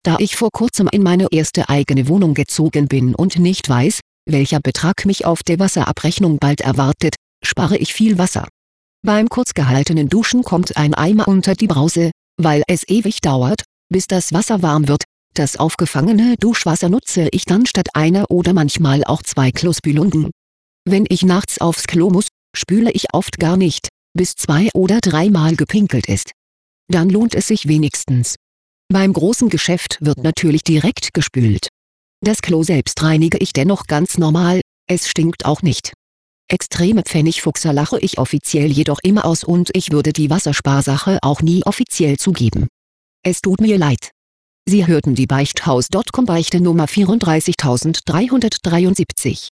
Da ich vor kurzem in meine erste eigene Wohnung gezogen bin und nicht weiß, welcher Betrag mich auf der Wasserabrechnung bald erwartet, spare ich viel Wasser. Beim kurz gehaltenen Duschen kommt ein Eimer unter die Brause, weil es ewig dauert, bis das Wasser warm wird. Das aufgefangene Duschwasser nutze ich dann statt einer oder manchmal auch 2 Klospülungen. Wenn ich nachts aufs Klo muss, spüle ich oft gar nicht, bis 2 oder 3 Mal gepinkelt ist. Dann lohnt es sich wenigstens. Beim großen Geschäft wird natürlich direkt gespült. Das Klo selbst reinige ich dennoch ganz normal, es stinkt auch nicht. Extreme Pfennigfuchser lache ich offiziell jedoch immer aus und ich würde die Wassersparsache auch nie offiziell zugeben. Es tut mir leid. Sie hörten die Beichthaus.com Beichte Nummer 34373.